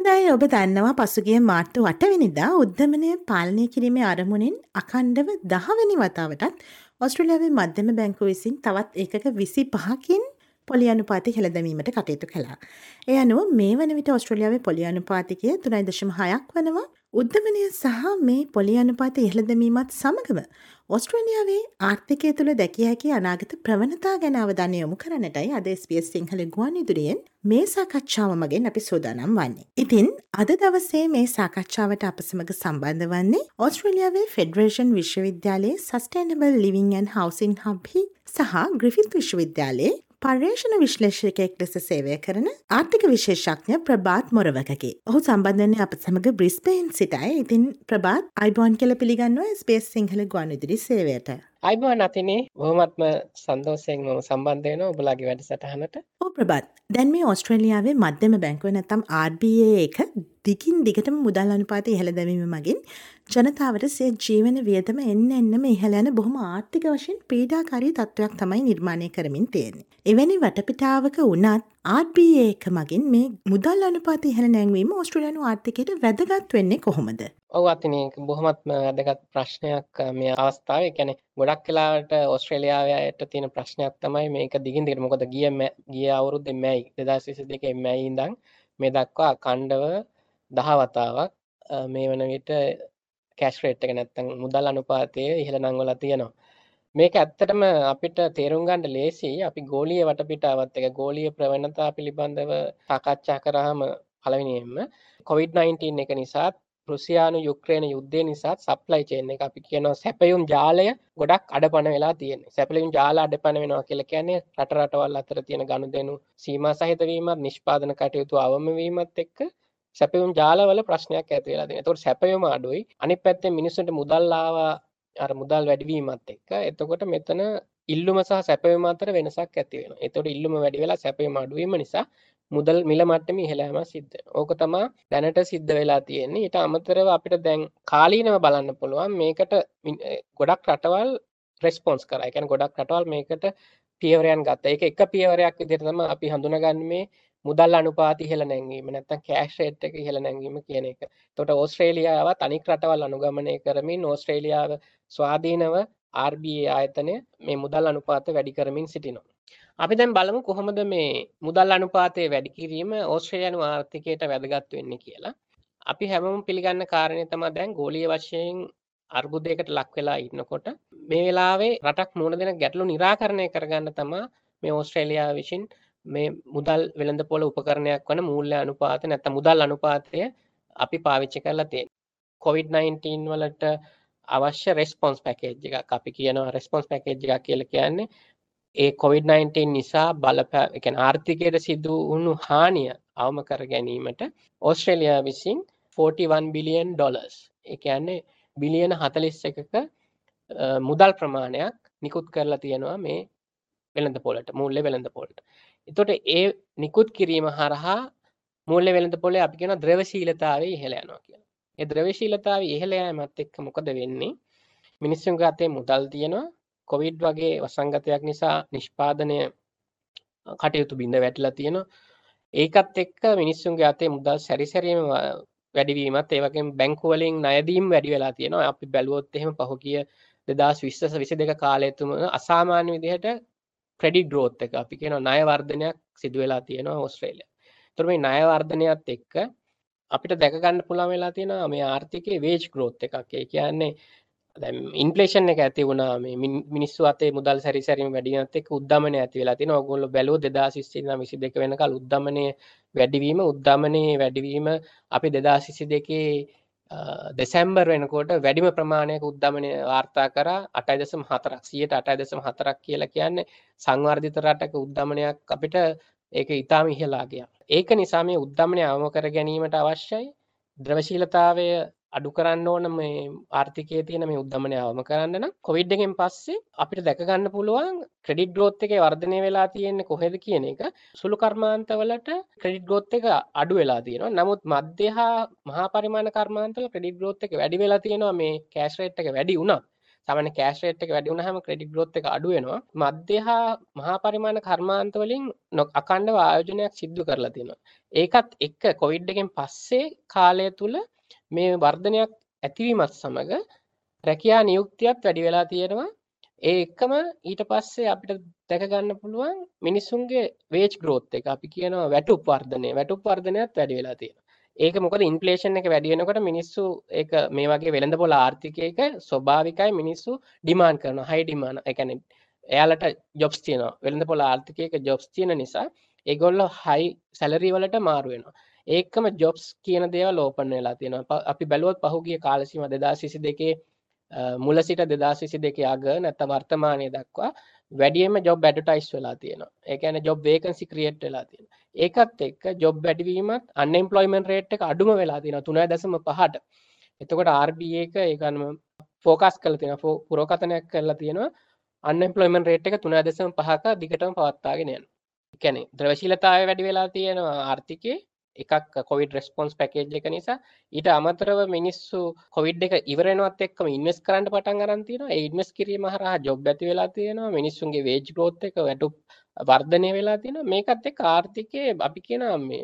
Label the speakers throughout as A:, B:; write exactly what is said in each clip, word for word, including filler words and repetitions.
A: හොඳයි ඔබ දන්නවා පසුගිය මාර්තු අට වෙනිදා උද්ධමනය පාලනය කිරීමේ අරමුණින් අඛණ්ඩව දහවැනි වතාවටත් ඔස්ට්‍රේලියාවේ මධ්‍යම බැංකුව විසින් තවත් ඒකක විසිපහකින් පොලි අනුපාතය හෙළ දැමීමට කටයුතු කළා. ඒ අනුව මේ වන විට ඔස්ට්‍රේලියාවේ පොලි අනුපාතිකය තුනයි දශම හයක් වනවා. උද්ධමනය සහ මේ පොලි අනුපාත ඉහළ දැමීමත් සමගම ඔස්ට්‍රේලියාවේ ආර්ථිකය තුළ දැකිය හැකි අනාගත ප්‍රවණතා ගැන අවධානය යොමු කරන්නටයි අද එස් බී එස් සිංහල ගුවන්විදුලියෙන් මේ සාකච්ඡාව මගින් අපි සූදානම් වන්නේ. ඉතින් අද දවසේ මේ සාකච්ඡාවට අප සමග සම්බන්ධ වන්නේ ඔස්ට්‍රේලියාවේ ෆෙඩරේෂන් විශ්වවිද්‍යාලයේ සස්ටේනබල් ලිවිං ඇන්ඩ් හවුසින් හබ්හි සහ ග්‍රිෆිත් විශ්වවිද්‍යාලයේ පර්යේෂණ විශ්ලේෂකයෙක් ලෙස සේවය කරන ආර්ථික විශේෂඥ ප්‍රභාත් මොරවකගේ. ඔහු සම්බන්ධ වෙන්නේ අප සමග බ්‍රිස්බේන් සිටයි. ඉතින් ප්‍රභාත් අයිබෝන් කියලා පිළිගන්නවා එස් බී එස් සිංහල ගුවන්විදුලි සේවයට.
B: අයිබෝන් අතිනේ බොහොමත්ම සන්තෝෂයෙන් මම සම්බන්ධ වෙනවා ඔබලාගේ වැඩසටහනට.
A: ඔව් ප්‍රභාත්. දැන් මේ ඔස්ට්‍රේලියාවේ මධ්‍යම බැංකුව නැත්නම් ආර් බී ඒ එක දිගින් දිගටම මුදල් අනුපාතය ඉහළ දැමීම මගින් ජනතාවට සිය ජීවන වියදම එන්න එන්නම ඉහළ යන බොහොම ආර්ථික වශයෙන් පීඩාකාරී තත්ත්වයක් තමයි නිර්මාණය කරමින් තියෙන්නේ. එවැනි වටපිටාවක වුණත් ආර් බී ඒ එක මගින් මේ මුදල් අනුපාතය ඉහළ නැංවීම ඔස්ට්‍රේලියානු ආර්ථිකයට වැදගත් වෙන්නේ කොහොමද?
B: ඔව් අතිනේ බොහොමත්ම වැදගත් ප්‍රශ්නයක් මේ අවස්ථාවේ. ඒ කියන්නේ ගොඩක් වෙලාවට ඔස්ට්‍රේලියාවට තියෙන ප්‍රශ්නයක් තමයි මේක දිගින් දිගට මොකද ගිය ගිය අවුරුද්දේ මැයි දෙදාස් විසි දෙකේ මැයි ඉඳන් මේ දක්වා අඛණ්ඩව දහ වතාවක් මේ වන විට කැෂ් රේට් එක නැත්තම් මුදල් අනුපාතය ඉහළ නංවලා තියෙනවා. මේක ඇත්තටම අපිට තේරුම් ගන්න ලේසි. අපි ගෝලීය වටපිටාවත් එක ගෝලීය ප්‍රවණතා පිළිබඳව සාකච්ඡා කරාම පළවෙනියෙන්ම කොවිඩ් නයින්ටීන් එක නිසා රුසියානු යුක්‍රේන යුද්ධය නිසා සප්ලයි චේන් එක අපි කියනවා සැපයුම් ජාලය ගොඩක් අඩපණ වෙලා තියෙනවා. සැපයුම් ජාල අඩපණ වෙනවා කියලා කියන්නේ රට රටවල් අතර තියෙන ගනුදෙනු සීමා සහිත වීමත් නිෂ්පාදන කටයුතු අවම වීමත් එක්ක සැපයුම් ජාලවල ප්‍රශ්නයක් ඇති වෙලා තියෙනවා. ඒතකොට සැපයුම අඩුයි. අනිත් පැත්තෙන් මිනිස්සුන්ට මුදල් ආවා අර මුදල් වැඩිවීමත් එක්ක. එතකොට මෙතන ඉල්ලුම සහ සැපයුම අතර වෙනසක් ඇති වෙනවා. එතකොට ඉල්ලුම වැඩි වෙලා සැපයුම අඩු වීම නිසා මුදල් මිල මට්ටමේ ඉහළ යාමක් සිද්ධ වෙනවා. ඕක තමයි දැනට සිද්ධ වෙලා තියෙන්නේ. ඊට අමතරව අපිට දැන් කාලීනව බලන්න පුළුවන් මේකට ගොඩක් රටවල් රෙස්පොන්ස් කරා. ඒ කියන්නේ ගොඩක් රටවල් මේකට පියවරයන් ගත්තා. ඒක එක පියවරයක් විදිහට තමයි අපි හඳුනාගන්නේ මේ මුදල් අනුපාත ඉහළ නැංවීම නැත්නම් කෑෂ් රේට් එක ඉහළ නැංවීම කියන එක. එතකොට ඕස්ට්‍රේලියාවත් අනික් රටවල් අනුගමනය කරමින් ඕස්ට්‍රේලියාව ස්වාධීනව ආර් බී ඒ ආයතනය මේ මුදල් අනුපාත වැඩි කරමින් සිටිනවා. අපි දැන් බලමු කොහොමද මේ මුදල් අනුපාතය වැඩි කිරීම ඕස්ට්‍රේලියානු ආර්ථිකයට වැදගත් වෙන්නේ කියලා. අපි හැමෝම පිළිගන්න කාරණේ තමයි දැන් ගෝලීය වශයෙන් අර්බුදයකට ලක් වෙලා ඉන්නකොට මේ වෙලාවේ රටක් මුහුණ දෙන ගැටලු निराකරණය කරගන්න තමයි මේ ඕස්ට්‍රේලියාව විසින් මේ මුදල් වෙළඳපොළ උපකරණයක් වන මූල්‍ය අනුපාත නැත්නම් මුදල් අනුපාතය අපි පාවිච්චි කරලා තියෙනවා. කොවිඩ් නයින්ටීන් වලට අවශ්‍ය රෙස්පොන්ස් පැකේජ් එකක් අපි කියනවා රෙස්පොන්ස් පැකේජ් එකක් කියලා කියන්නේ ඒ කොවිඩ් නයින්ටීන් නිසා බලපෑ ඒ කියන්නේ ආර්ථිකයට සිදු වුණු හානිය අවම කර ගැනීමට ඕස්ට්‍රේලියාව විසින් ෆෝර්ටි වන් බිලියන් ඩොලර්ස් ඒ කියන්නේ බිලියන හතළිස් එකක මුදල් ප්‍රමාණයක් නිකුත් කරලා තියෙනවා මේ වෙළඳපොළට මූල්‍ය වෙළඳපොළට. එතකොට ඒ නිකුත් කිරීම හරහා මූල්‍ය වෙළඳපොළේ අපි කියන ද්‍රව්‍යශීලතාවය ඉහළ යනවා කියලා. ඒ ද්‍රව්‍යශීලතාවය ඉහළ යෑමත් එක්ක මොකද වෙන්නේ? මිනිස්සුන්ගේ අතේ මුදල් තියෙනවා. කොවිඩ් වගේ වසංගතයක් නිසා නිෂ්පාදනය කටයුතු බිඳ වැටිලා තියෙනවා. ඒකත් එක්ක මිනිස්සුන්ගේ අතේ මුදල් සැරිසැරීම වැඩි වීමත් ඒ වගේම බැංකු වලින් ණය දීම් වැඩි වෙලා තියෙනවා. අපි බැලුවොත් එහෙම පහුගිය දෙදාස් විස්ස විසි දෙක කාලය තුම අසාමාන්‍ය විදිහට ක්‍රෙඩිට් ග්‍රෝත් එක අපි කියනවා ණය වර්ධනයක් සිදු වෙලා තියෙනවා ඕස්ට්‍රේලියාවේ. ඒතර මේ ණය වර්ධනයත් එක්ක අපිට දැක ගන්න පුළුවන් වෙලා තියෙනවා මේ ආර්ථිකයේ වේජ් ග්‍රෝත් එකක්. ඒ කියන්නේ දැන් ඉන්ෆ්ලේෂන් එක ඇති වුණා මේ මිනිස්සු අතේ මුදල් සැරිසැරීම වැඩි වෙනත් එක්ක උද්දමනය ඇති වෙලා තියෙනවා. ඕගොල්ලෝ බැලුවොත් දෙදාස් විස්ස ඉඳන් විසි දෙක වෙනකල් උද්දමනය වැඩිවීම උද්දමනයේ වැඩිවීම අපි දෙදාස් විසි දෙකේ දෙසැම්බර් වෙනකොට වැඩිම ප්‍රමාණයක උද්දමනය වාර්තා කරා අටයි දශම හතරක් සියයට අටයි දශම හතරක් කියලා කියන්නේ සංවර්ධිත රටක උද්දමනයක් අපිට ඒක ඊටාම ඉහළා ගියා. ඒක නිසා මේ උද්දමනය අවම කර ගැනීමට අවශ්‍යයි ද්‍රවශීලතාවය අඩු කරන්න ඕන මේ ආර්ථිකයේ තියෙන මේ උද්දමනය අවම කරන්න නම් කොවිඩ් එකෙන් පස්සේ අපිට දැක ගන්න පුළුවන් ක්‍රෙඩිට් ග්‍රෝත් එකේ වර්ධනය වෙලා තියෙන්නේ කොහෙද කියන එක. සුළු කර්මාන්තවලට ක්‍රෙඩිට් ග්‍රෝත් එක අඩු වෙලා තියෙනවා. නමුත් මධ්‍ය හා මහා පරිමාණ කර්මාන්තවල ක්‍රෙඩිට් ග්‍රෝත් එක වැඩි වෙලා තියෙනවා මේ කෑෂ් රේට් එක වැඩි වුණා. සාමාන්‍ය කෑෂ් රේට් එක වැඩි වුණාම ක්‍රෙඩිට් ග්‍රෝත් එක අඩු වෙනවා. මධ්‍ය හා මහා පරිමාණ කර්මාන්ත වලින් අඛණ්ඩව ආයෝජනයක් සිදු කරලා තියෙනවා. ඒකත් එක්ක කොවිඩ් එකෙන් පස්සේ කාලය තුල මේ වර්ධනයක් ඇතිවීමත් සමග රැකියා නියුක්තියත් වැඩි වෙලා තියෙනවා. ඒ එක්කම ඊට පස්සේ අපිට දැක ගන්න පුළුවන් මිනිසුන්ගේ වේජ් ග්‍රෝත් එක. අපි කියනවා වැටුප් වර්ධනය. වැටුප් වර්ධනයත් වැඩි වෙලා තියෙනවා. ඒක මොකද ඉන්ෆ්ලේෂන් එක වැඩි වෙනකොට මිනිස්සු ඒක මේ වගේ වෙළඳපොළ ආර්ථිකයක ස්වභාවිකයි මිනිස්සු ඩිමාන්ඩ් කරනවා. හයි ඩිමාන්ඩ්. ඒ කියන්නේ එයාලට ජොබ්ස් තියෙනවා. වෙළඳපොළ ආර්ථිකයක ජොබ්ස් තියෙන නිසා ඒගොල්ලෝ හයි සැලරි වලට මාරු වෙනවා. ඒකම ජොබ්ස් කියන දේවල් ඕපන් වෙලා තියෙනවා. අපි බැලුවොත් පහුගිය කාල සීමා දෙදාස් විසි දෙකේ මුල සිට දෙදාස් විසි දෙකේ අග නැත්නම් වර්තමානයේ දක්වා වැඩියෙන්ම ජොබ් ඇඩ්වර්ටයිස් වෙලා තියෙනවා. ඒ කියන්නේ ජොබ් වේකන්සි ක්‍රියේට් වෙලා තියෙනවා. ඒකත් එක්ක ජොබ් වැඩිවීමත් අන්එම්ප්ලොයිමන්ට් රේට් එක අඩුම වෙලා තියෙනවා තුනයි දශම පහට. එතකොට ආර් බී එක ඒක අනුව ફોකස් කරලා තියෙනවා පුරෝකථනයක් කරලා තියෙනවා අන්එම්ප්ලොයිමන්ට් රේට් එක තුනයි දශම පහක දිගටම පවත්වාගෙන යනවා. ඒ කියන්නේ ද්‍රවශීලතාවය වැඩි වෙලා තියෙනවා ආර්ථිකයේ එකක් කොවිඩ් රෙස්පොන්ස් පැකේජ් එක නිසා ඊට අමතරව මිනිස්සු කොවිඩ් එක ඉවර වෙනවත් එක්කම ඉන්වෙස්ට් කරන්න පටන් අරන් තියෙනවා. ඒ ඉන්වෙස්ට් කිරීම හරහා ජොබ් ඇති වෙලා තියෙනවා. මිනිස්සුන්ගේ වේජ් ග්‍රෝත් එක වැටුප් වර්ධනය වෙලා තියෙනවා. මේකත් එක්ක ආර්ථිකයේ අපි කියනවා මේ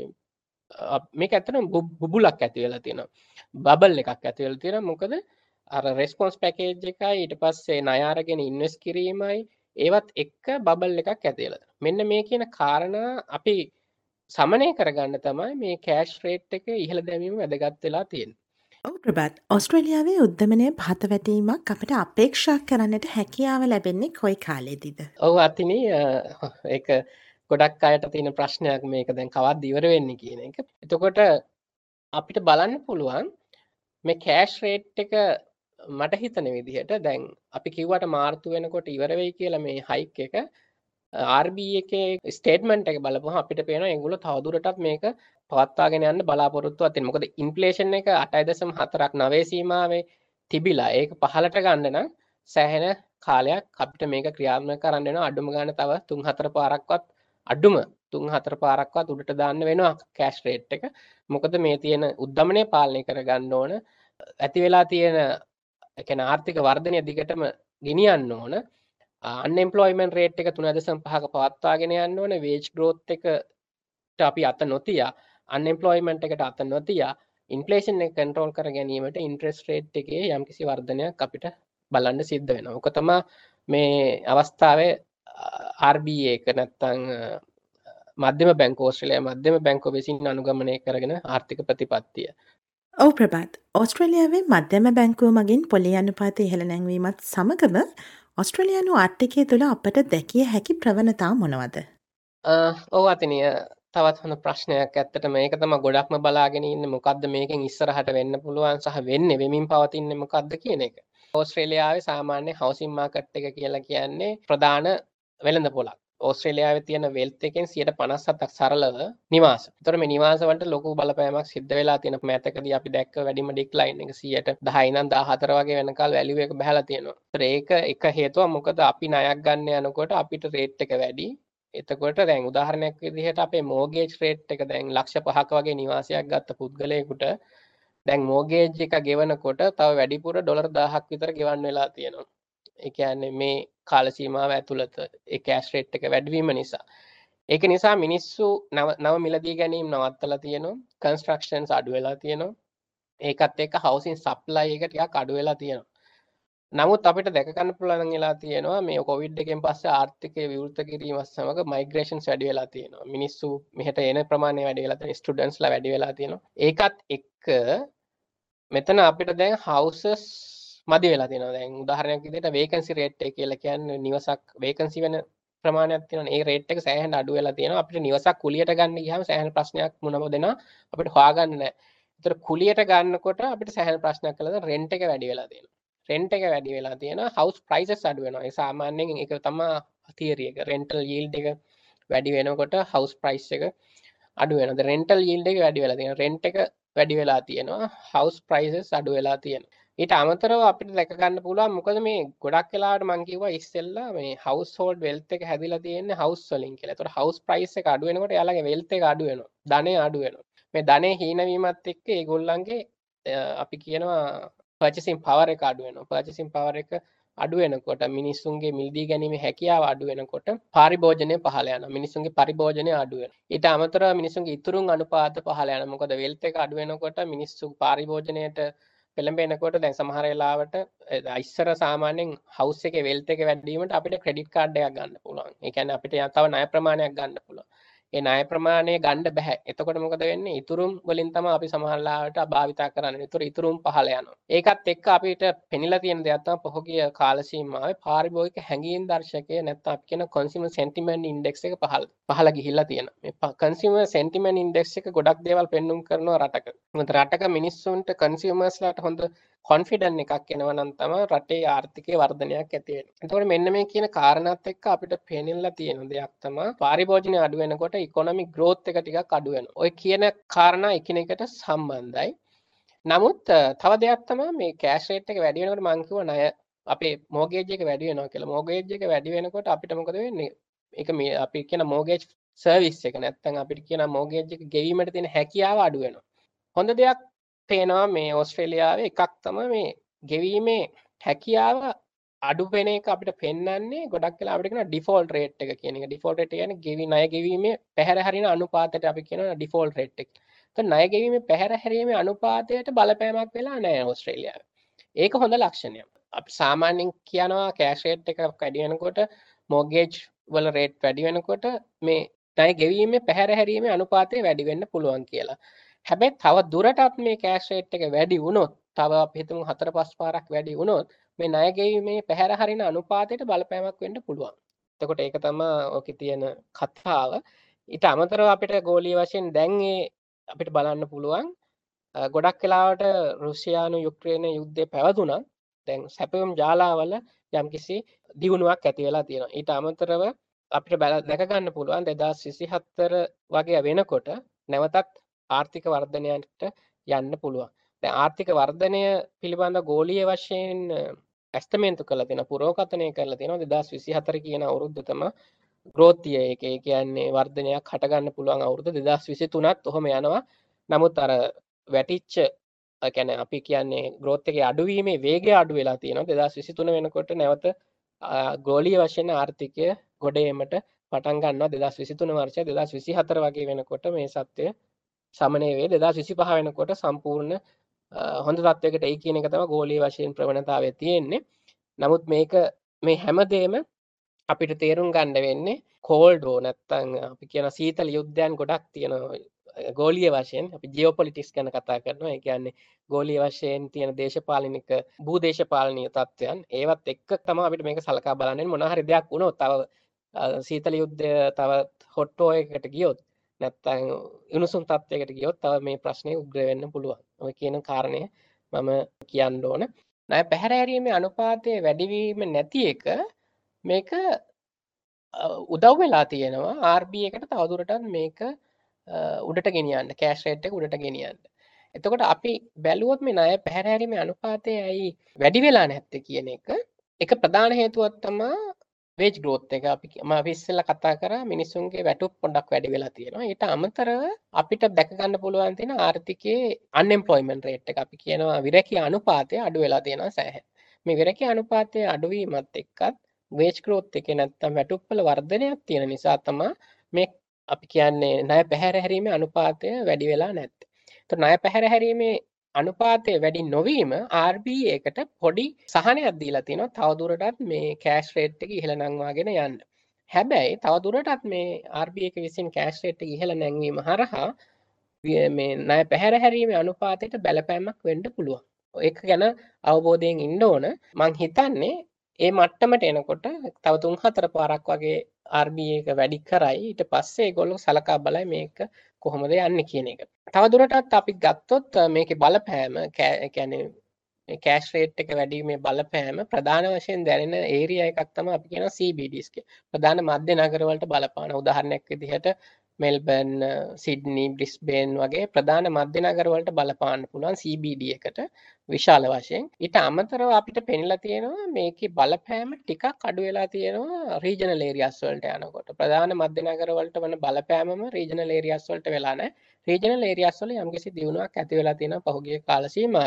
B: මේක ඇත්තටම බුබුලක් ඇති වෙලා තියෙනවා. බබල් එකක් ඇති වෙලා තියෙනවා. මොකද අර රෙස්පොන්ස් පැකේජ් එකයි ඊට පස්සේ ණය අරගෙන ඉන්වෙස්ට් කිරීමයි ඒවත් එක්ක බබල් එකක් ඇති වෙලා තියෙනවා. මෙන්න මේ කියන කාරණා අපි සමනය කරගන්න තමයි මේ කෑෂ් රේට් එක ඉහළ දැමීම වැදගත් වෙලා තියෙන්නේ.
A: ඔව් ප්‍රභාත්, ඕස්ට්‍රේලියාවේ උද්දමනය පහත වැටීමක් අපිට අපේක්ෂා කරන්නට හැකියාව ලැබෙන්නේ කොයි කාලෙදිද?
B: ඔව් අතිනි ඒක ගොඩක් අයට තියෙන ප්‍රශ්නයක් මේක දැන් කවද්ද ඉවර වෙන්නේ කියන එක. එතකොට අපිට බලන්න පුළුවන් මේ කෑෂ් රේට් එක මට හිතන විදිහට දැන් අපි කිව්වට මාර්තු වෙනකොට ඉවර වෙයි කියලා මේ හයික් එක ආර් බී එකේ ස්ටේට්මන්ට් එක බලපුවහම අපිට පේනවා ඒගොල්ලෝ තවදුරටත් මේක පවත්වාගෙන යන්න බලාපොරොත්තුවක් තියෙනවා. මොකද ඉන්ෆ්ලේෂන් එක අටයි දශම හතරක් නවය සීමාවේ තිබිලා ඒක පහළට ගන්න නම් සෑහෙන කාලයක් අපිට මේක ක්‍රියාත්මක කරන්න වෙනවා. අඩුම ගන්න තව තුන් හතර පාරක්වත් අඩුම තුන් හතර පාරක්වත් උඩට දාන්න වෙනවා කෑෂ් රේට් එක. මොකද මේ තියෙන උද්දමනය පාලනය කරගන්න ඕන. ඇති වෙලා තියෙන ඒ කියන්නේ ආර්ථික වර්ධනය දිගටම ගෙනියන්න ඕන. අන්එම්ප්ලොයිමන්ට් රේට් එක තුනයි දශම පහක පවත්වාගෙන යන්න ඕන. වේජ් ග්‍රෝත් එකට අපි අත නොතියා අන්එම්ප්ලොයිමන්ට් එකට අත නොතියා ඉන්ෆ්ලේෂන් එක කන්ට්‍රෝල් කර ගැනීමට ඉන්ට්‍රෙස්ට් රේට් එකේ යම්කිසි වර්ධනයක් අපිට බලන්න සිද්ධ වෙනවා. ඔක තමයි මේ අවස්ථාවේ ආර් බී එක නැත්තම් මධ්‍යම බැංකුව ඕස්ට්‍රේලියාවේ මධ්‍යම බැංකුව විසින් අනුගමනය කරගෙන ආර්ථික ප්‍රතිපත්තිය.
A: ඔව් ප්‍රභාත්, ඕස්ට්‍රේලියාවේ මධ්‍යම බැංකුව මගින් පොලි අනුපාතය ඉහළ නැංවීමත් සමගම ඔස්ට්‍රේලියානු ආර්ථිකය තුළ අපට දැකිය හැකි ප්‍රවණතා මොනවද?
B: ඔව් අතිනිය තවත් හොඳ ප්‍රශ්නයක්. ඇත්තටම මේක තමයි ගොඩක්ම බලාගෙන ඉන්නේ මොකද්ද මේකෙන් ඉස්සරහට වෙන්න පුළුවන් සහ වෙන්නේ වෙමින් පවතින්නේ මොකද්ද කියන එක. ඕස්ට්‍රේලියාවේ සාමාන්‍ය හවුසින් මාකට් එක කියලා කියන්නේ ප්‍රධාන වෙළඳපොළක්. ඕස්ට්‍රේලියාවේ තියෙන වෙල්ත් එකෙන් සියයට පනස් හතක් සරලව නිවාස. ඒතර මේ නිවාස වලට ලොකු බලපෑමක් සිද්ධ වෙලා තියෙන මෑතකදී අපි දැක්ක වැඩිම ඩික්ලයින් එක සියයට දහය ඉඳන් දාහතර වගේ වෙනකල් වැලියු එක බහලා තියෙනවා. ඒතර ඒක එක හේතුවක්. මොකද අපි ණයක් ගන්න යනකොට අපිට රේට් එක වැඩි. එතකොට දැන් උදාහරණයක් විදිහට අපේ මෝගේජ් රේට් එක දැන් ලක්ෂ පහක වගේ නිවාසයක් ගත්ත පුද්ගලයෙකුට දැන් මෝගේජ් එක ගෙවනකොට තව වැඩිපුර ඩොලර් දහයක් විතර ගෙවන්න වෙලා තියෙනවා. ඒ කියන්නේ මේ කාල සීමාව ඇතුළත ඒ කෑෂ් රේට් එක වැඩි වීම නිසා. ඒක නිසා මිනිස්සු නව නව මිලදී ගැනීම නවත්තලා තියෙනවා. කන්ස්ට්‍රක්ෂන්ස් අඩු වෙලා තියෙනවා. ඒකත් එක්ක හවුසින් සප්ලයි එක ටිකක් අඩු වෙලා තියෙනවා. නමුත් අපිට දැක ගන්න පුළුවන් වෙලා තියෙනවා මේ කොවිඩ් එකෙන් පස්සේ ආර්ථිකය විවෘත කිරීමත් සමග මයිග්‍රේෂන්ස් වැඩි වෙලා තියෙනවා. මිනිස්සු මෙහෙට එන ප්‍රමාණය වැඩි වෙලා තියෙනවා. ස්ටුඩන්ට්ස්ලා වැඩි වෙලා තියෙනවා. ඒකත් එක්ක මෙතන අපිට දැන් හවුසස් මදි වෙලා තියෙනවා. දැන් උදාහරණයක් විදිහට වේකන්සි රේට් එක කියලා කියන්නේ නිවසක් වේකන්සි වෙන ප්‍රමාණයක් තියෙනවානේ. ඒ රේට් එක සෑහෙන අඩු වෙලා තියෙනවා. අපිට නිවසක් කුලියට ගන්න ගියාම සෑහෙන ප්‍රශ්නයක් මුණ දෙනවා. අපිට හොයාගන්න නැහැ. ඒතර කුලියට ගන්නකොට අපිට සෑහෙන ප්‍රශ්නයක් කළා දැන් රෙන්ට් එක වැඩි වෙලා තියෙනවා. රෙන්ට් එක වැඩි වෙලා තියෙනවා. හවුස් ප්‍රයිසස් අඩු වෙනවා. ඒ සාමාන්‍යයෙන් ඒක තමයි තියරි එක. රෙන්ටල් යීල්ඩ් එක වැඩි වෙනකොට හවුස් ප්‍රයිස් එක අඩු වෙනවා. දැන් රෙන්ටල් යීල්ඩ් එක වැඩි වෙලා තියෙනවා. රෙන්ට් එක වැඩි වෙලා තියෙනවා. හවුස් ප්‍රයිසස් අඩු වෙලා තියෙනවා. ඊට අමතරව අපිට දැක ගන්න පුළුවන් මොකද මේ ගොඩක් වෙලාවට මම කිව්වා ඉස්සෙල්ලා මේ හවුස් හෝල්ඩ් වෙල්ත් එක හැදිලා තියෙන්නේ හවුස් වලින් කියලා. ඒතකොට හවුස් ප්‍රයිස් එක අඩු වෙනකොට එයාලගේ වෙල්ත් එක අඩු වෙනවා. ධනය අඩු වෙනවා. මේ ධනය හීන වීමත් එක්ක ඒගොල්ලන්ගේ අපි කියනවා purchasing power එක අඩු වෙනවා. purchasing power එක අඩු වෙනකොට මිනිස්සුන්ගේ මිලදී ගැනීමේ හැකියාව අඩු වෙනකොට පරිභෝජනය පහළ යනවා. මිනිස්සුන්ගේ පරිභෝජනය අඩු වෙනවා. ඊට අමතරව මිනිස්සුන්ගේ ඉතුරුන් අනුපාත පහළ යනවා. මොකද වෙල්ත් එක අඩු වෙනකොට මිනිස්සු පරිභෝජනයට පෙළඹෙනකොට දැන් සමහර වෙලාවට ඉස්සර සාමාන්‍යයෙන් හවුස් එකේ වෙල්ත් එක වැඩි වීමට අපිට ක්‍රෙඩිට් කාඩ් එකක් ගන්න පුළුවන්. ඒ කියන්නේ අපිට තව ණය ප්‍රමාණයක් ගන්න පුළුවන්. ඒ ණය ප්‍රමාණය ගන්න බෑ. එතකොට මොකද වෙන්නේ? ඉතුරුම් වලින් තමයි අපි සමහර ලාවට භාවිතා කරන්නේ. ඒතර ඉතුරුම් පහළ යනවා. ඒකත් එක්ක අපිට පෙනිලා තියෙන දෙයක් තමයි පහුගිය කාල සීමාවේ පාරිභෝගික හැඟීම් දර්ශකය නැත්නම් අපි කියන consumer sentiment index එක පහළ පහළ ගිහිල්ලා තියෙනවා. මේ consumer sentiment index එක ගොඩක් දේවල් පෙන්눔 කරනවා රටක. මොකද රටක මිනිස්සුන්ට consumers ලාට හොඳ කොන්ෆිඩන්ට් එකක් එනවා නම් තමයි රටේ ආර්ථිකයේ වර්ධනයක් ඇති වෙන්නේ. එතකොට මෙන්න මේ කියන කාරණාත් එක්ක අපිට පේනෙලා තියෙන දෙයක් තමයි පාරිභෝජනය අඩු වෙනකොට ඉකොනොමික් growth එක ටිකක් අඩු වෙනවා. ඔය කියන කාරණා එකිනෙකට සම්බන්ධයි. නමුත් තව දෙයක් තමයි මේ කෑෂ් රේට් එක වැඩි වෙනකොට මම කිව්වා ණය අපේ මෝගේජ් එක වැඩි වෙනවා කියලා. මෝගේජ් එක වැඩි වෙනකොට අපිට මොකද වෙන්නේ? ඒක මේ අපි කියන මෝගේජ් සර්විස් එක නැත්නම් අපිට කියන මෝගේජ් එක ගෙවීමට තියෙන හැකියාව අඩු වෙනවා. හොඳ දෙයක් පේනවා මේ ඕස්ට්‍රේලියාවේ එකක් තමයි මේ ගෙවීමේ හැකියාව අඩු වෙන එක අපිට පෙන්වන්නේ ගොඩක් වෙලා අපිට කියන ඩිෆෝල්ට් රේට් එක කියන එක. ඩිෆෝල්ට් රේට් කියන්නේ ගෙවි ණය ගෙවීමේ පැහැර හරින අනුපාතයට අපි කියනවා ඩිෆෝල්ට් රේට් එක. ඒත් ණය ගෙවීමේ පැහැර හැරීමේ අනුපාතයට බලපෑමක් වෙලා නැහැ ඕස්ට්‍රේලියාවේ. ඒක හොඳ ලක්ෂණයක්. අපි සාමාන්‍යයෙන් කියනවා කෑෂ් රේට් එකක් වැඩි වෙනකොට මොගේජ් වල රේට් වැඩි වෙනකොට මේ ණය ගෙවීමේ පැහැර හැරීමේ අනුපාතය වැඩි වෙන්න පුළුවන් කියලා. හැබැයි තව දුරටත් මේ කෑෂ් රේට් එක වැඩි වුණොත් තව අපි හිතමු හතර පහ පාරක් වැඩි වුණොත් මේ ණය ගෙවීමේ පැහැර හරින අනුපාතයට බලපෑමක් වෙන්න පුළුවන්. එතකොට ඒක තමයි ඔකේ තියෙන කතාව. ඊට අමතරව අපිට ගෝලීය වශයෙන් දැන් මේ අපිට බලන්න පුළුවන් ගොඩක් වෙලාවට රුසියානු යුක්‍රේන යුද්ධය පැවතුණා. දැන් සැපයුම් ජාලාවල යම්කිසි දියුණුවක් ඇති වෙලා තියෙනවා. ඊට අමතරව අපිට දැක ගන්න පුළුවන් දෙදාස් විසිහතර වගේ වෙනකොට නැවතත් ආර්ථික වර්ධනයට යන්න පුළුවන්. දැන් ආර්ථික වර්ධනය පිළිබඳ ගෝලීය වශයෙන් ඇස්තමේන්තු කරලා තියෙන පුරෝකථනය කරලා තියෙනවා දෙදාස් විසිහතර කියන අවුරුද්ද තමයි growth year එක. ඒ කියන්නේ වර්ධනයක් හට ගන්න පුළුවන් අවුරුද්ද දෙදාස් විසිතුනත් ඔහොම යනවා. නමුත් අර වැටිච්ච ඒ කියන්නේ අපි කියන්නේ growth එකේ අඩුවීමේ වේගය අඩු වෙලා තියෙනවා. දෙදාස් විසිතුන වෙනකොට නැවත ගෝලීය වශයෙන් ආර්ථිකය ගොඩ ඒමට පටන් ගන්නවා. දෙදාස් විසිතුන වර්ෂය දෙදාස් විසිහතර වගේ වෙනකොට මේ සත්‍යය සමනය වේ. දෙදාස් විසිපහ වෙනකොට සම්පූර්ණ හොඳ තත්වයකට එයි කියන එක තමයි ගෝලීය වශයෙන් ප්‍රවණතාවය තියෙන්නේ. නමුත් මේක මේ හැමදේම අපිට තේරුම් ගන්න වෙන්නේ කෝල්ඩ් වෝ නැත්තම් අපි කියන සීතල යුද්ධයන් ගොඩක් තියෙනවා ගෝලීය වශයෙන්. අපි ජියෝපොලිටික්ස් ගැන කතා කරනවා. ඒ කියන්නේ ගෝලීය වශයෙන් තියෙන දේශපාලනික භූදේශපාලනීය තත්ත්වයන් ඒවත් එක්ක තමයි අපිට මේක සලකා බලන්න මොනවා හරි දෙයක් වුණොත් තව සීතල යුද්ධය තව හොට් වෝ එකකට ගියොත් නැත්තම් උණුසුම් තත්ත්වයකට ගියොත් තව මේ ප්‍රශ්නේ උග්‍ර වෙන්න පුළුවන්. ඔය කියන කාරණය මම කියන්න ඕන. ණය පැහැර හැරීමේ අනුපාතය වැඩිවීම නැති එක මේක උදව් වෙලා තියෙනවා ආර් බී එකට තවදුරටත් මේක උඩට ගෙනියන්න කෑෂ් රේට් එක උඩට ගෙනියන්න. එතකොට අපි බැලුවොත් මේ ණය පැහැර හැරීමේ අනුපාතය ඇයි වැඩි වෙලා නැත්තේ කියන එක එක ප්‍රධාන හේතුවක් තමයි වේජ් growth එක. අපි මම අපි ඉස්සෙල්ලා කතා කරා මිනිස්සුන්ගේ වැටුප් පොඩ්ඩක් වැඩි වෙලා තියෙනවා. ඊට අමතරව අපිට දැක ගන්න පුළුවන් තියෙන ආර්ථිකයේ unemployment rate එක අපි කියනවා විරැකී අනුපාතය අඩු වෙලා තියෙනවා සෑහෙන. මේ විරැකී අනුපාතයේ අඩුවීමත් එක්කත් වේජ් growth එකේ නැත්තම් වැටුප් වල වර්ධනයක් තියෙන නිසා තමයි මේ අපි කියන්නේ ණය පැහැර හැරීමේ අනුපාතය වැඩි වෙලා නැත්තේ. ඒතකොට ණය පැහැර හැරීමේ අනුපාතය වැඩි නොවීම ආර් බී එකට පොඩි සහනයක් දීලා තිනවා තවදුරටත් මේ කෑෂ් රේට් එක ඉහළ නංවාගෙන යන්න. හැබැයි තවදුරටත් මේ ආර් බී එක විසින් කෑෂ් රේට් එක ඉහළ නැංවීම හරහා මේ ණය පැහැර හැරීමේ අනුපාතයට බලපෑමක් වෙන්න පුළුවන්. ඒක ගැන අවබෝධයෙන් ඉන්න ඕන. මං හිතන්නේ ඒ මට්ටමට එනකොට තව තුන් හතර පාරක් වගේ ආර් බී එක වැඩි කරයි. ඊට පස්සේ ඒගොල්ලෝ සලකා බලයි මේක කොහොමද යන්නේ කියන එක. තවදුරටත් අපි ගත්තොත් මේකේ බලපෑම ඒ කියන්නේ කෑෂ් රේට් එක වැඩි වීමේ බලපෑම ප්‍රධාන වශයෙන් දැනෙන ඒරියා එකක් තමයි අපි කියනවා සී බී ඩීස් කියලා. ප්‍රධාන මධ්‍ය නගර වලට බලපාන. උදාහරණයක් විදිහට මෙල්බර්න්, සිඩ්නි, බ්‍රිස්බේන් වගේ ප්‍රධාන මධ්‍ය නගර වලට බලපාන්න පුළුවන් සී බී ඩී එකට විශාල වශයෙන්. ඊට අමතරව අපිට පෙනිලා තියෙනවා මේකේ බලපෑම ටිකක් අඩු වෙලා තියෙනවා රීජනල් ඒරියාස් වලට යනකොට. ප්‍රධාන මධ්‍ය නගර වලට වන බලපෑමම රීජනල් ඒරියාස් වලට වෙලා නැහැ. රීජනල් ඒරියාස් වල යම්කිසි දියුණුවක් ඇති වෙලා තියෙනවා පහුගිය කාල සීමාවේ.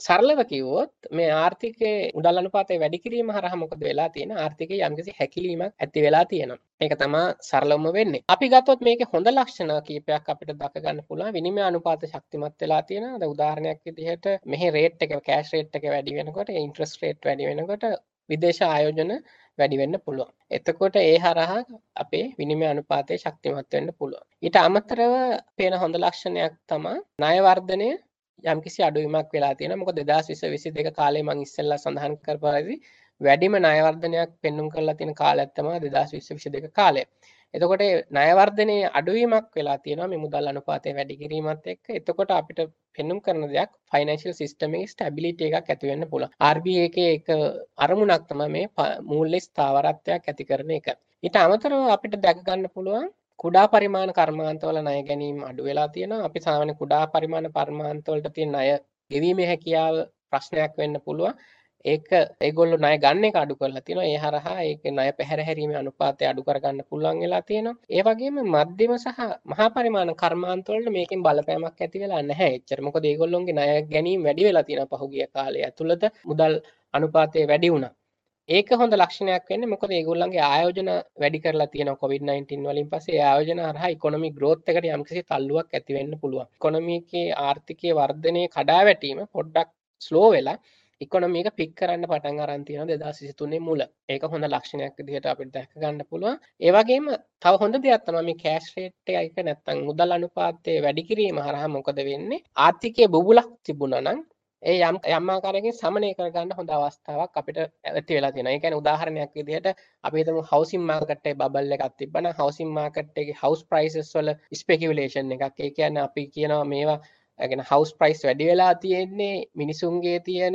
B: සරලව කිව්වොත් මේ ආර්ථිකයේ මුදල් අනුපාතය වැඩි කිරීම හරහා මොකද වෙලා තියෙන්නේ? ආර්ථිකයේ යම්කිසි හැකිලීමක් ඇති වෙලා තියෙනවා. ඒක තමයි සරලවම වෙන්නේ. අපි ගත්තොත් මේකේ හොඳ ලක්ෂණ කීපයක් අපිට දක ගන්න පුළුවන්. විනිමය අනුපාත ශක්තිමත් වෙලා තියෙනවා. දැන් උදාහරණයක් විදිහට මෙහි රේට් එක කෑෂ් රේට් එක වැඩි වෙනකොට, ඉන්ට්‍රස්ට් රේට් වැඩි වෙනකොට විදේශ ආයෝජන වැඩි වෙන්න පුළුවන්. එතකොට ඒ හරහා අපේ විනිමය අනුපාතය ශක්තිමත් වෙන්න පුළුවන්. ඊට අමතරව පේන හොඳ ලක්ෂණයක් තමයි ණය වර්ධනය යම්කිසි අඩුවීමක් වෙලා තියෙනවා. මොකද දෙදාස් විස්ස විසිදෙක කාලේ මම ඉස්සෙල්ලා සඳහන් කරපු පරිදි වැඩිම ණය වර්ධනයක් පෙන්눔 කරලා තියෙන කාලයක් තමයි දෙදාස් විස්ස විසිදෙක කාලය. එතකොට ණය වර්ධනයේ අඩුවීමක් වෙලා තියෙනවා මේ මුදල් අනුපාතය වැඩි කිරීමත් එක්ක. එතකොට අපිට පෙන්눔 කරන දෙයක් ෆයිනෑන්ෂියල් සිස්ටම් එකේ ස්ටැබිලිටි එකක් ඇති වෙන්න පුළුවන්. ආර් බී ඒ එකේ එක අරමුණක් තමයි මේ මූල්‍ය ස්ථාවරත්වයක් ඇති කරන එක. ඊට අමතරව අපිට දැක ගන්න පුළුවන් කුඩා පරිමාණ කර්මාන්තවල ණය ගැනීම අඩු වෙලා තියෙනවා. අපි සාමාන්‍ය කුඩා පරිමාණ කර්මාන්තවලට තියෙන ණය ගෙවීමේ හැකියාව ප්‍රශ්නයක් වෙන්න පුළුවන්. ඒක ඒගොල්ලෝ ණය ගන්න එක අඩු කරලා තියෙනවා. ඒ හරහා ඒක ණය පැහැර හැරීමේ අනුපාතය අඩු කරගන්න පුළුවන් වෙලා තියෙනවා. ඒ වගේම මධ්‍යම සහ මහා පරිමාණ කර්මාන්තවලට මේකෙන් බලපෑමක් ඇති වෙලා නැහැ එච්චර. මොකද ඒගොල්ලොන්ගේ ණය ගැනීම වැඩි වෙලා තියෙනවා පහුගිය කාලය ඇතුළත මුදල් අනුපාතය වැඩි වුණා. ඒක හොඳ ලක්ෂණයක් වෙන්නේ මොකද ඒගොල්ලන්ගේ ආයෝජන වැඩි කරලා තියෙනවා කොවිඩ් නයින්ටීන් වලින් පස්සේ. ඒ ආයෝජන හරහා ඉකොනොමික් growth එකට යම්කිසි තල්ලුවක් ඇති වෙන්න පුළුවන්. ඉකොනොමිකේ ආර්ථිකයේ වර්ධනයේ කඩාවැටීම පොඩ්ඩක් ස්ලෝ වෙලා ඉකොනොමි එක පික් කරන්න පටන් අරන් තියෙනවා දෙදාස් විසි තුනේ මුල. ඒක හොඳ ලක්ෂණයක් විදිහට අපිට දැක ගන්න පුළුවන්. ඒ වගේම තව හොඳ දෙයක් තමයි මේ කෑෂ් රේට් එක නැත්තම් මුදල් අනුපාතය වැඩි කිරීම හරහා මොකද වෙන්නේ? ආර්ථිකයේ බුබුලක් තිබුණා නම් ඒ යම් යම් ආකාරයකින් සමනය කරගන්න හොඳ අවස්ථාවක් අපිට ඇති වෙලා තියෙනවා. ඒ කියන්නේ උදාහරණයක් විදිහට අපි හිතමු හවුසින් මාකට් එකේ බබල් එකක් තිබ්බනම් හවුසින් මාකට් එකේ හවුස් ප්‍රයිසස් වල ස්පෙකියුලේෂන් එකක්. ඒ කියන්නේ අපි කියනවා මේවා يعني හවුස් ප්‍රයිස් වැඩි වෙලා තියෙන්නේ මිනිසුන්ගේ තියෙන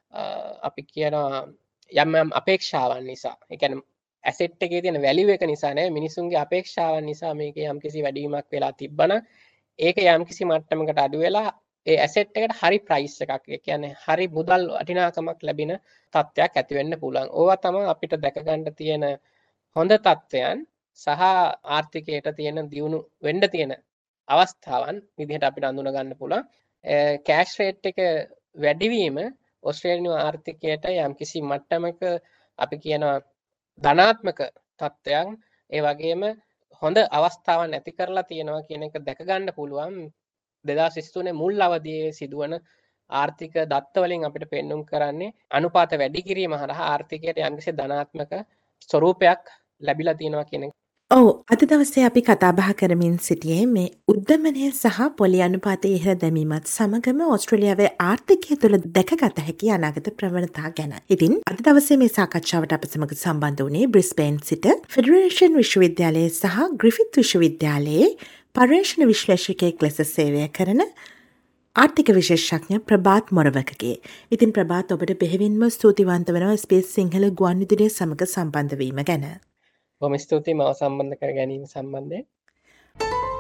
B: අපි කියනවා යම් යම් අපේක්ෂාවන් නිසා. ඒ කියන්නේ ඇසෙට් එකේ තියෙන වැලියු එක නිසා නෙවෙයි මිනිසුන්ගේ අපේක්ෂාවන් නිසා මේකේ යම්කිසි වැඩිවීමක් වෙලා තිබ්බනම් ඒක යම්කිසි මට්ටමකට අඩු වෙලා ඒ ඇසෙට් එකට හරි ප්‍රයිස් එකක් ඒ කියන්නේ හරි මුදල් වටිනාකමක් ලැබෙන තත්ත්වයක් ඇති වෙන්න පුළුවන්. ඕවා තමයි අපිට දැක ගන්න තියෙන හොඳ තත්ත්වයන් සහ ආර්ථිකයට තියෙන දියුණු වෙන්න තියෙන අවස්ථාවන් විදිහට අපිට අඳුන ගන්න පුළුවන්. කෑෂ් රේට් එක වැඩිවීම ඔස්ට්‍රේලියානු ආර්ථිකයට යම්කිසි මට්ටමක අපි කියනවා ධනාත්මක තත්ත්වයන් ඒ වගේම හොඳ අවස්ථාවන් ඇති කරලා තියෙනවා කියන එක දැක ගන්න පුළුවන්. දෙදාස් විසි තුනේ මුල් අවධියේ සිදුවන ආර්ථික දත්ත වලින් අපිට පෙන්눔 කරන්නේ අනුපාත වැඩි කිරීම හරහා ආර්ථිකයට යම්කිසි ධනාත්මක ස්වරූපයක් ලැබිලා තියෙනවා කියන එක.
A: ඔව් අද දවසේ අපි කතා බහ කරමින් සිටියේ මේ උද්දමනය සහ පොලි අනුපාතයේ ඉහළ දැමීමත් සමගම ඕස්ට්‍රේලියාවේ ආර්ථිකය තුළ දැකගත හැකි අනාගත ප්‍රවණතා ගැන. ඉතින් අද දවසේ මේ සාකච්ඡාවට අප සමග සම්බන්ධ වුණේ බ්‍රිස්බේන් සිට ෆෙඩරේෂන් විශ්වවිද්‍යාලයේ සහ ග්‍රිෆිත් විශ්වවිද්‍යාලයේ පර්යේෂණ විශ්ලේෂකයෙක් ලෙස සේවය කරන ආර්ථික විශේෂඥ ප්‍රභාත් මොරවකගේ. ඉතින් ප්‍රභාත් ඔබට බෙහෙවින්ම ස්තුතිවන්ත වෙනවා එස් බී එස් සිංහල ගුවන්විදුලිය සමග සම්බන්ධ වීම ගැන.
B: බොහොම ස්තුතියි මාව සම්බන්ධ කර ගැනීම සම්බන්ධයෙන්.